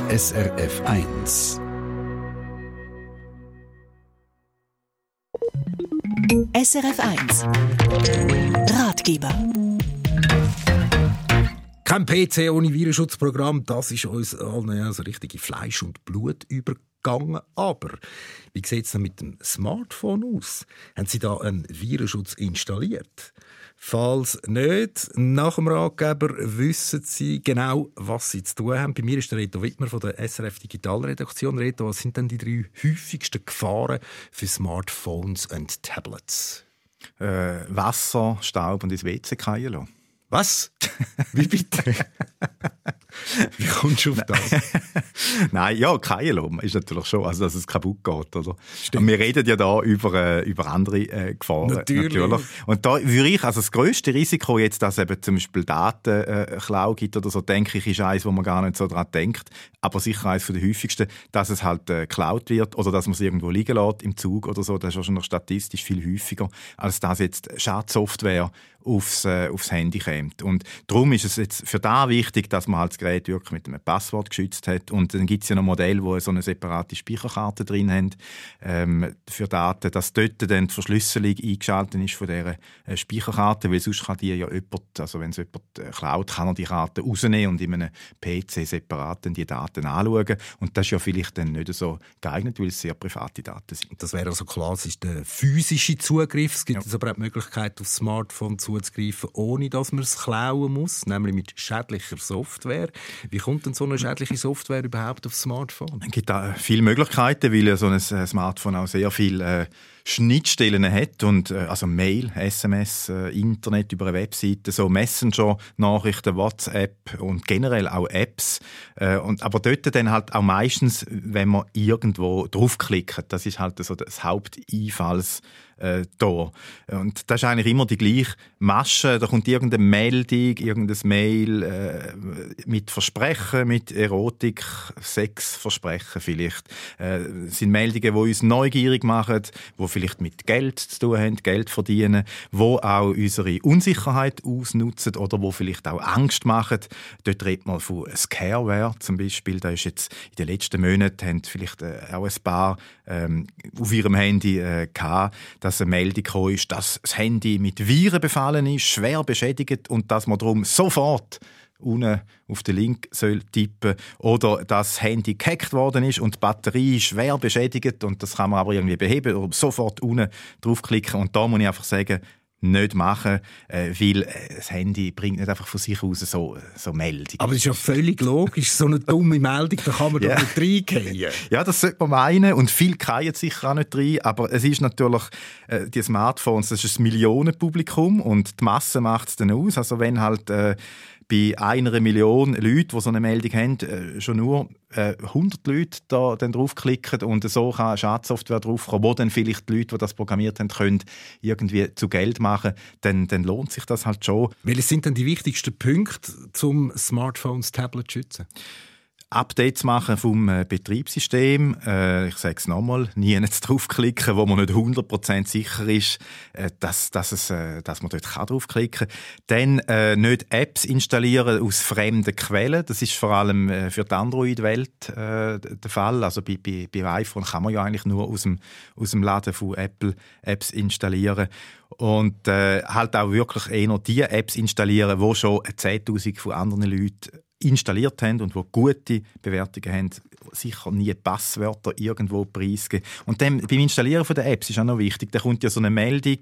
SRF 1. SRF 1 Ratgeber. Kein PC ohne Virenschutzprogramm, das ist uns allen also richtig in Fleisch und Blut übergegangen. Aber wie sieht es denn mit dem Smartphone aus? Haben Sie da einen Virenschutz installiert? Falls nicht, nach dem Ratgeber wissen Sie genau, was Sie zu tun haben. Bei mir ist der Reto Wittmer von der SRF Digitalredaktion. Reto, was sind denn die 3 häufigsten Gefahren für Smartphones und Tablets? Wasser, Staub und ins WC fallen lassen. Was? Wie bitte? Wie kommst du auf das? Nein, ja, kein Lom ist natürlich schon, also dass es kaputt geht. Oder? Stimmt. Und wir reden ja da über andere Gefahren. Natürlich. Und da würde ich, also das grösste Risiko jetzt, dass eben zum Beispiel Datenklau gibt oder so, denke ich, ist eins, wo man gar nicht so dran denkt. Aber sicher eines der häufigsten, dass es halt geklaut wird oder dass man es irgendwo liegen lässt im Zug oder so. Das ist wahrscheinlich statistisch viel häufiger, als dass jetzt Schadsoftware aufs Handy kommt. Und darum ist es jetzt für da wichtig, dass man halt das Gerät wirklich mit einem Passwort geschützt hat. Und dann gibt es ja noch Modelle, die so eine separate Speicherkarte drin haben für Daten, dass dort dann die Verschlüsselung eingeschaltet ist von dieser Speicherkarte, weil sonst kann die ja jemand, also wenn es jemand klaut, kann er die Karte rausnehmen und in einem PC separat dann die Daten anschauen. Und das ist ja vielleicht dann nicht so geeignet, weil es sehr private Daten sind. Das wäre also klar, es ist der physische Zugriff. Es gibt jetzt aber auch die Möglichkeit, aufs Smartphone zuzugreifen, ohne dass man es klauen muss, nämlich mit schädlicher Software. Wie kommt denn so eine schädliche Software überhaupt aufs Smartphone? Es gibt da viele Möglichkeiten, weil so ein Smartphone auch sehr viele Schnittstellen hat und also Mail, SMS, Internet über eine Webseite, so Messenger-Nachrichten, WhatsApp und generell auch Apps. Aber dort dann halt auch meistens, wenn man irgendwo draufklickt, das ist halt so das Haupteinfalls da. Und das ist eigentlich immer die gleiche Masche. Da kommt irgendeine Meldung, irgendein Mail mit Versprechen, mit Erotik, Sexversprechen vielleicht. Sind Meldungen, die uns neugierig machen, die vielleicht mit Geld zu tun haben, Geld verdienen, die auch unsere Unsicherheit ausnutzen oder die vielleicht auch Angst machen. Dort redet man von Scareware zum Beispiel. Da ist jetzt in den letzten Monaten haben vielleicht auch ein paar auf ihrem Handy gehabt, dass eine Meldung gekommen ist, dass das Handy mit Viren befallen ist, schwer beschädigt und dass man darum sofort unten auf den Link soll tippen oder dass das Handy gehackt worden ist und die Batterie schwer beschädigt und das kann man aber irgendwie beheben oder sofort unten draufklicken. Und da muss ich einfach sagen, nicht machen, weil das Handy bringt nicht einfach von sich aus so Meldungen. Aber das ist ja völlig logisch, so eine dumme Meldung, da kann man doch nicht reingehen. Ja, das sollte man meinen und viele fallen sicher auch nicht rein, aber es ist natürlich, die Smartphones, das ist ein Millionenpublikum und die Masse macht es dann aus, also wenn halt bei 1 Million Leuten, die so eine Meldung haben, schon nur 100 Leute da dann draufklicken und so kann Schadsoftware draufkommen, wo dann vielleicht die Leute, die das programmiert haben, können irgendwie zu Geld machen, dann lohnt sich das halt schon. Welche sind denn die wichtigsten Punkte, um Smartphones, Tablets zu schützen? Updates machen vom Betriebssystem. Ich sage es nochmal, nie draufklicken, wo man nicht 100% sicher ist, dass man dort draufklicken kann. Dann nicht Apps installieren aus fremden Quellen. Das ist vor allem für die Android-Welt der Fall. Also bei iPhone kann man ja eigentlich nur aus dem Laden von Apple Apps installieren. Und halt auch wirklich eher die Apps installieren, die schon 10'000 von anderen Leuten installiert haben und die gute Bewertungen haben, sicher nie Passwörter irgendwo preisgeben. Und dann beim Installieren der Apps ist auch noch wichtig, da kommt ja so eine Meldung,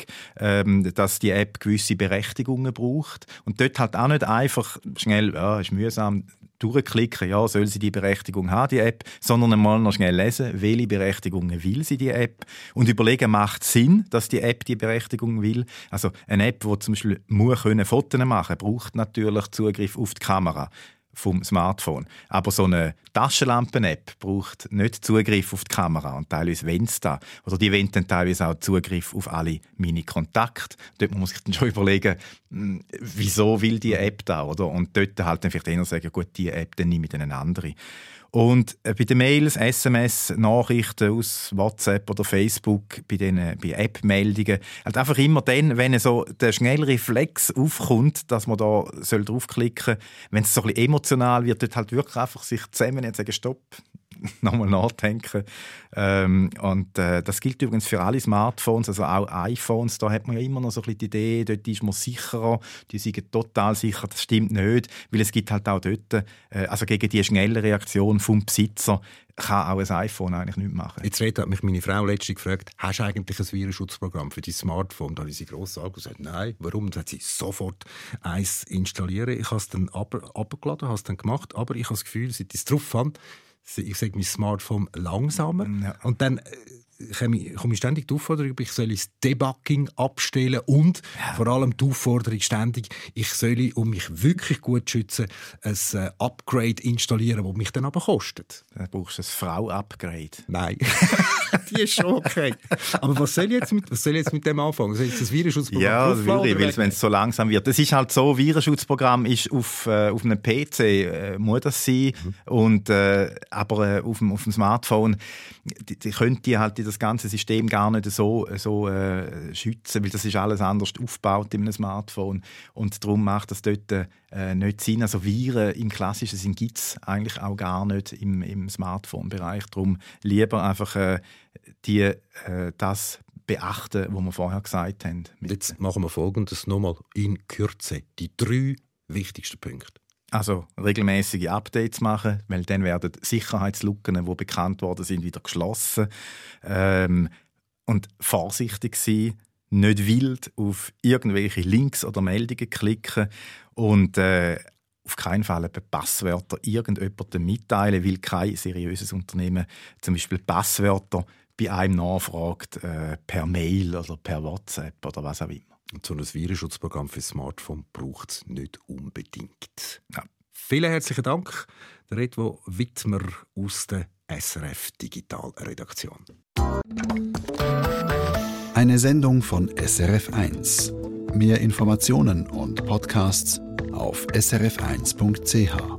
dass die App gewisse Berechtigungen braucht. Und dort halt auch nicht einfach schnell, ja, ist mühsam, durchklicken, ja, soll sie die Berechtigung haben, die App, sondern einmal noch schnell lesen, welche Berechtigungen will sie, die App, und überlegen, macht es Sinn, dass die App die Berechtigung will. Also eine App, die zum Beispiel Fotos machen kann, braucht natürlich Zugriff auf die Kamera vom Smartphone. Aber so eine Taschenlampen-App braucht nicht Zugriff auf die Kamera. Und teilweise wollen sie das. Oder die wollen dann teilweise auch Zugriff auf alle meine Kontakte. Dort muss man sich dann schon überlegen, wieso will die App da, oder? Und dort halt dann vielleicht eher sagen, gut, die App, dann nehme ich dann eine andere. Und bei den Mails, SMS, Nachrichten aus WhatsApp oder Facebook, bei App-Meldungen, halt einfach immer dann, wenn so der schnelle Reflex aufkommt, dass man da draufklicken soll, wenn es so ein bisschen emotional wird, dort halt wirklich einfach sich zusammennehmen und sagen, stopp, nochmal nachdenken. Das gilt übrigens für alle Smartphones, also auch iPhones. Da hat man ja immer noch so ein bisschen die Idee, dort ist man sicherer, die sind total sicher. Das stimmt nicht, weil es gibt halt auch dort, also gegen die schnelle Reaktion vom Besitzer kann auch ein iPhone eigentlich nichts machen. Jetzt hat mich meine Frau letztens gefragt, hast du eigentlich ein Virenschutzprogramm für dein Smartphone? Da habe ich sie gross angesagt, nein, warum? Dann hat sie sofort eins installieren. Ich habe es dann abgeladen, habe es dann gemacht, aber ich habe das Gefühl, seit ich es drauf habe, ich sage mein Smartphone langsamer. Ja. Und dann komme ich ständig die Aufforderung, ich soll das Debugging abstellen und vor allem die Aufforderung ständig, ich soll, um mich wirklich gut zu schützen, ein Upgrade installieren, das mich dann aber kostet. Dann brauchst du ein Frau-Upgrade. Nein, die ist schon okay. Aber was soll ich jetzt mit dem anfangen? Soll ich das Virenschutzprogramm weil wenn es so langsam wird. Es ist halt so, Virenschutzprogramm ist auf einem PC, muss das sein, und, aber auf dem Smartphone, die könnte halt das ganze System gar nicht so schützen, weil das ist alles anders aufgebaut in einem Smartphone, und darum macht das dort nicht Sinn. Also Viren im klassischen Sinn gibt es eigentlich auch gar nicht im Smartphone-Bereich. Darum lieber einfach das beachten, was wir vorher gesagt haben. Jetzt machen wir Folgendes nochmal in Kürze. Die 3 wichtigsten Punkte. Also regelmäßige Updates machen, weil dann werden Sicherheitslücken, die bekannt worden sind, wieder geschlossen. Und vorsichtig sein, nicht wild auf irgendwelche Links oder Meldungen klicken und auf keinen Fall Passwörter irgendjemandem mitteilen, weil kein seriöses Unternehmen zum Beispiel Passwörter bei einem nachfragt, per Mail oder per WhatsApp oder was auch immer. Und so ein Virenschutzprogramm für das Smartphone braucht es nicht unbedingt. Ja. Vielen herzlichen Dank, der Redwo Wittmer aus der SRF Digital-Redaktion. Eine Sendung von SRF1. Mehr Informationen und Podcasts auf srf1.ch.